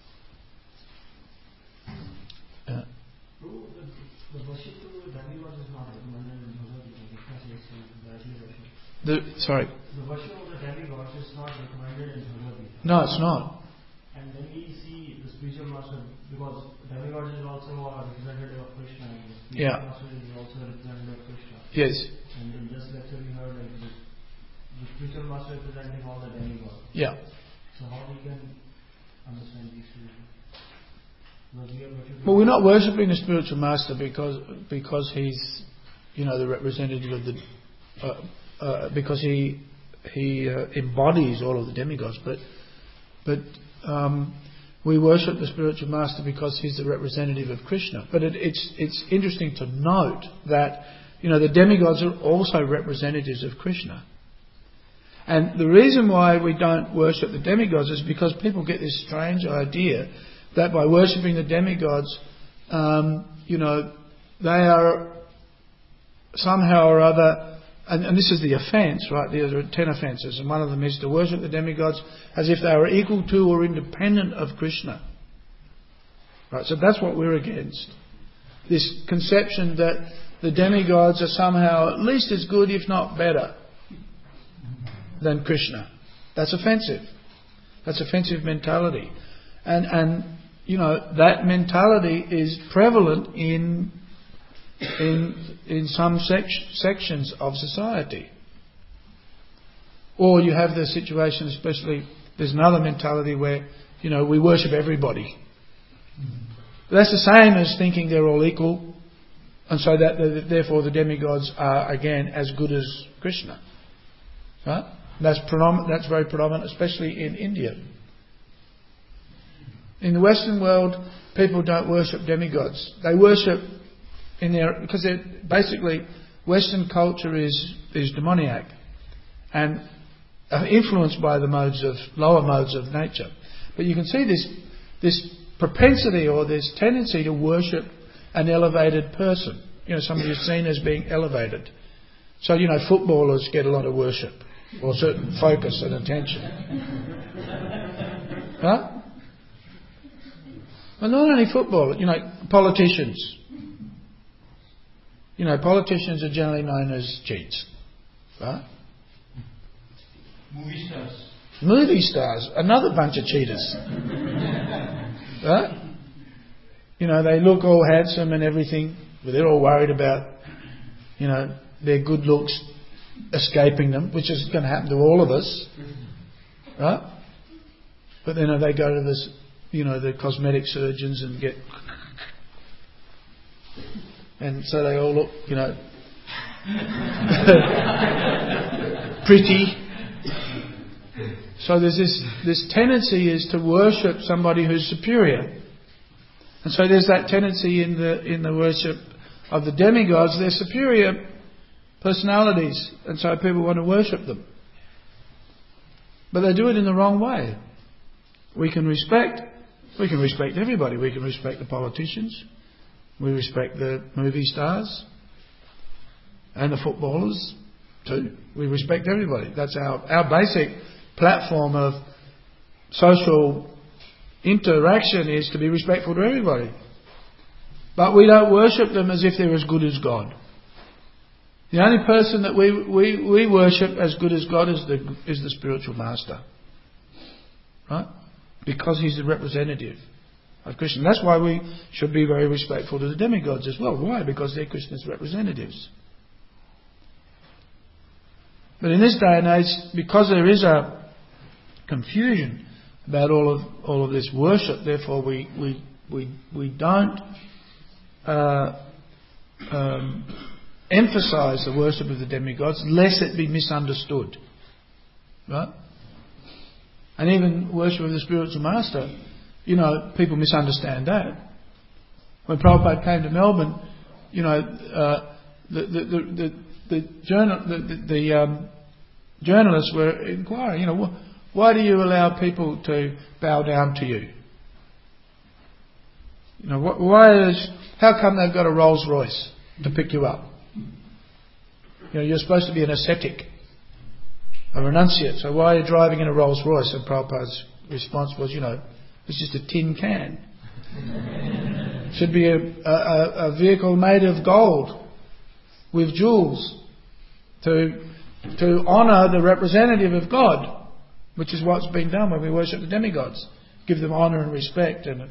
The worship to demigods is not recommended in Bhagavad Gita because it's directly worship. The worship of the demigods is not recommended in Bhagavad Gita. No, it's not. And then we see the spiritual master, because demigods is also a representative of Krishna, and the spiritual master is also a representative of Krishna. Yes. And in this lecture we heard the spiritual master representing all the demigods. Yeah. So how we can understand these two? Well, we're not worshipping the spiritual master because he's, the representative of the, because he embodies all of the demigods. But we worship the spiritual master because he's the representative of Krishna. But it's interesting to note that the demigods are also representatives of Krishna. And the reason why we don't worship the demigods is because people get this strange idea that by worshipping the demigods, they are somehow or other, and this is the offence, right? There are 10 offences, and one of them is to worship the demigods as if they were equal to or independent of Krishna. Right, so that's what we're against. This conception that the demigods are somehow at least as good, if not better, than Krishna. That's offensive. That's offensive mentality. And that mentality is prevalent in some sections of society. Or you have the situation, especially, there's another mentality where, we worship everybody. That's the same as thinking they're all equal, and so that therefore the demigods are again as good as Krishna. Right? That's very predominant, especially in India. In the Western world, people don't worship demigods. They worship because they're basically, Western culture is demoniac and influenced by the lower modes of nature. But you can see this propensity or this tendency to worship an elevated person. Somebody who's seen as being elevated. So, footballers get a lot of worship or certain focus and attention. Huh? Well, not only football, politicians. Politicians are generally known as cheats. Right? Movie stars, another bunch of cheaters. Right? They look all handsome and everything, but they're all worried about, their good looks escaping them, which is going to happen to all of us. Right? But then they go to this, the cosmetic surgeons and get And so they all look, pretty. So there's this tendency is to worship somebody who's superior. And so there's that tendency in the worship of the demigods. They're superior personalities, and so people want to worship them. But they do it in the wrong way. We can respect everybody. We can respect the politicians. We respect the movie stars and the footballers too. We respect everybody. That's our basic platform of social interaction, is to be respectful to everybody. But we don't worship them as if they're as good as God. The only person that we worship as good as God is the spiritual master. Right? Because he's the representative of Krishna. That's why we should be very respectful to the demigods as well. Why? Because they're Krishna's representatives. But in this day and age, because there is a confusion about all of this worship, therefore we don't emphasise the worship of the demigods, lest it be misunderstood. Right? And even worship of the spiritual master, people misunderstand that. When Prabhupada came to Melbourne, the journalists were inquiring, why do you allow people to bow down to you? How come they've got a Rolls Royce to pick you up? You're supposed to be an ascetic, a renunciate, so why are you driving in a Rolls Royce? And Prabhupada's response was, it's just a tin can. It should be a vehicle made of gold with jewels to honour the representative of God, which is what's been done when we worship the demigods. Give them honour and respect. And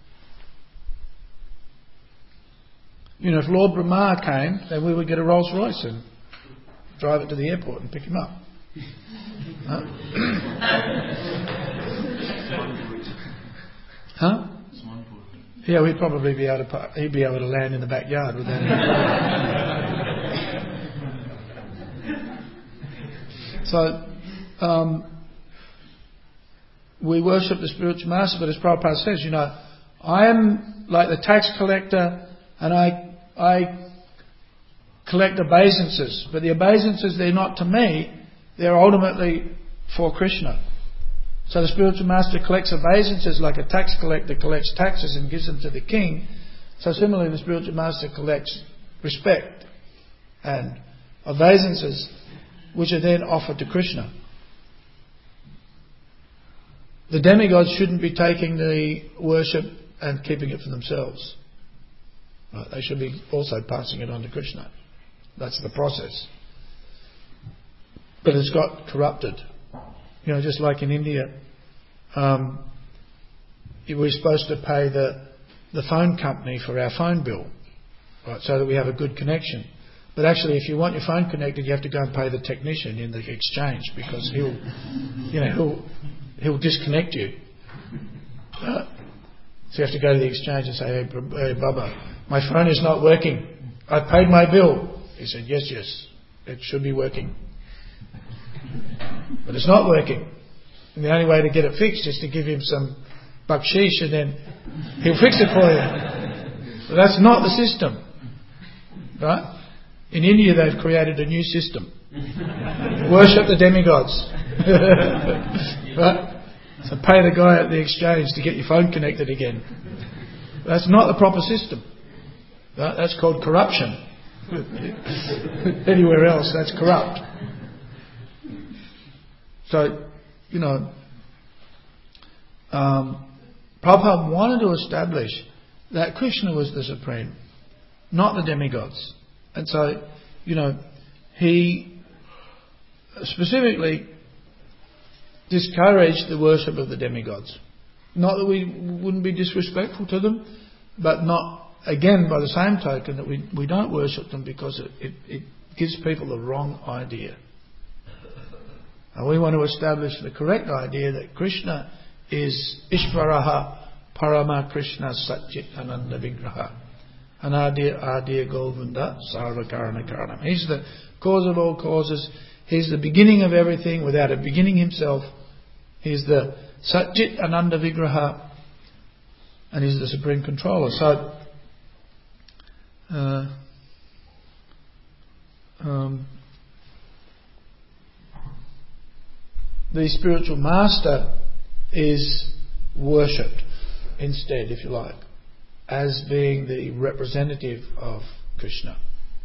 if Lord Brahma came, then we would get a Rolls Royce and drive it to the airport and pick him up. Huh? Yeah, we'd probably be able to. He'd be able to land in the backyard with that. So, we worship the spiritual master, but as Prabhupada says, I am like the tax collector, and I collect obeisances, but the obeisances, they're not to me, they're ultimately for Krishna. So the spiritual master collects obeisances like a tax collector collects taxes and gives them to the king. So similarly, the spiritual master collects respect and obeisances, which are then offered to Krishna. The demigods shouldn't be taking the worship and keeping it for themselves. Right? They should be also passing it on to Krishna. That's the process. But it's got corrupted. Just like in India, we're supposed to pay the phone company for our phone bill, right, so that we have a good connection. But actually, if you want your phone connected, you have to go and pay the technician in the exchange, because he'll disconnect you. So you have to go to the exchange and say, hey Baba, my phone is not working. I paid my bill. He said, yes, it should be working. But it's not working. And the only way to get it fixed is to give him some bakshish, and then he'll fix it for you. But that's not the system. Right? In India they've created a new system. Worship the demigods. Right? So pay the guy at the exchange to get your phone connected again. That's not the proper system. Right? That's called corruption. Anywhere else that's corrupt. So, Prabhupada wanted to establish that Krishna was the supreme, not the demigods. And so, he specifically discouraged the worship of the demigods. Not that we wouldn't be disrespectful to them, but not, again, by the same token, that we don't worship them because it gives people the wrong idea. And we want to establish the correct idea that Krishna is Ishvaraha Parama Krishna Satchit Ananda Vigraha. Anadir Govinda Sarva Karana Karanam. He's the cause of all causes. He's the beginning of everything without a beginning himself. He's the Satchit Ananda Vigraha, and he's the supreme controller. So the spiritual master is worshipped instead, if you like, as being the representative of Krishna.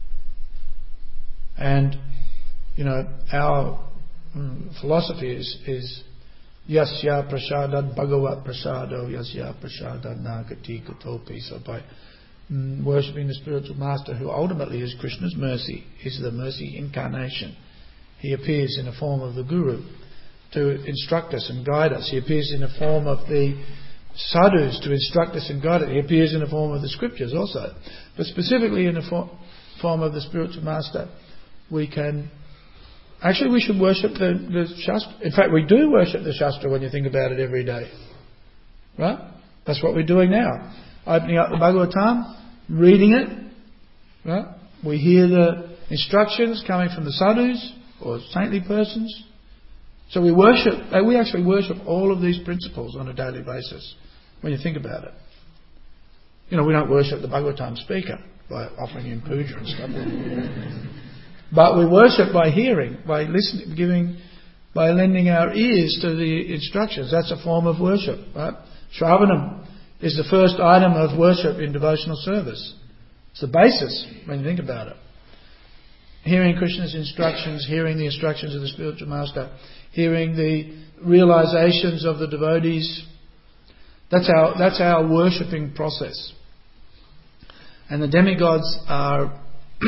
And our philosophy is Yasya Prasada Bhagavat Prasado Yasya Prasada Nagati Kutopi. So by worshipping the spiritual master, who ultimately is Krishna's mercy, is the mercy incarnation. He appears in the form of the Guru to instruct us and guide us. He appears in the form of the sadhus to instruct us and guide us. He appears in the form of the scriptures also. But specifically in the form of the spiritual master, we should worship the Shastra. In fact, we do worship the Shastra when you think about it every day. Right? That's what we're doing now. Opening up the Bhagavatam, reading it. Right? We hear the instructions coming from the sadhus or saintly persons. So we actually worship all of these principles on a daily basis when you think about it. We don't worship the Bhagavatam speaker by offering him puja and stuff. But we worship by hearing, by listening, by lending our ears to the instructions. That's a form of worship, right? Shravanam is the first item of worship in devotional service. It's the basis when you think about it. Hearing Krishna's instructions, hearing the instructions of the spiritual master, hearing the realizations of the devotees. That's our worshipping process. And the demigods are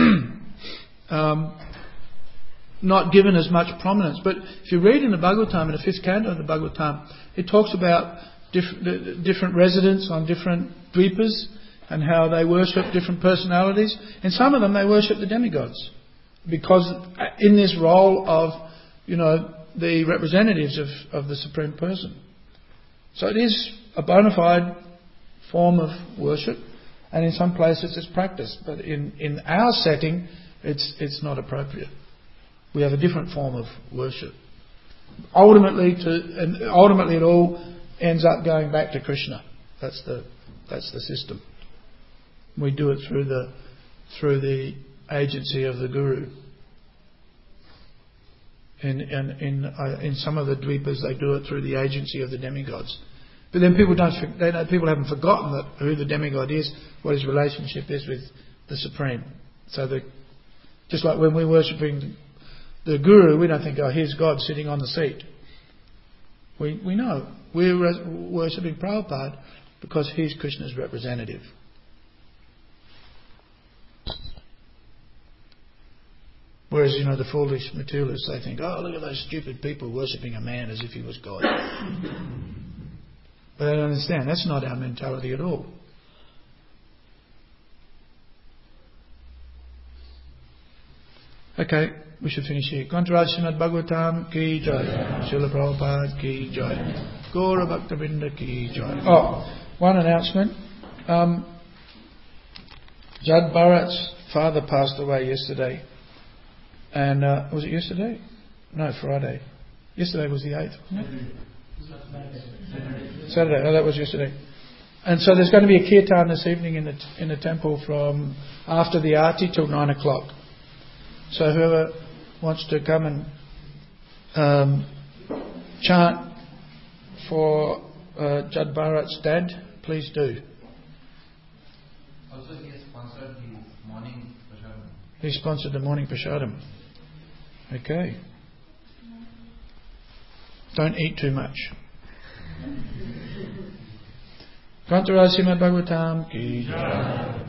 not given as much prominence. But if you read in the Bhagavatam, in the 5th canto of the Bhagavatam, it talks about different residents on different dweepas and how they worship different personalities. In some of them they worship the demigods, because in this role of, the representatives of the Supreme Person. So it is a bona fide form of worship, and in some places it's practiced. But in our setting, it's not appropriate. We have a different form of worship. Ultimately it all ends up going back to Krishna. That's the system. We do it through the agency of the Guru. In some of the dweepas, they do it through the agency of the demigods. But then people haven't forgotten who the demigod is, what his relationship is with the Supreme. So just like when we're worshipping the Guru, we don't think, here's God sitting on the seat. We know we're worshipping Prabhupada because he's Krishna's representative. Whereas, the foolish materialists, they think, look at those stupid people worshipping a man as if he was God. But they don't understand, that's not our mentality at all. Okay, we should finish here. Grantaraj Srimad Bhagavatam ki jai. Srila Prabhupada ki jai. Gaura Bhakta-vrinda ki jai. One announcement. Judd Bharat's father passed away yesterday. And was it yesterday? No, Friday. Yesterday was the 8th, wasn't it? Saturday. No, that was yesterday. And so there's going to be a kirtan this evening in the temple from after the aarti till 9 o'clock. So whoever wants to come and chant for Judd Bharat's dad, please do. Also, he has sponsored the morning prasadam. He sponsored the morning prasadam. Okay. Don't eat too much. Grantaraj Srimad Bhagavatam ki jai.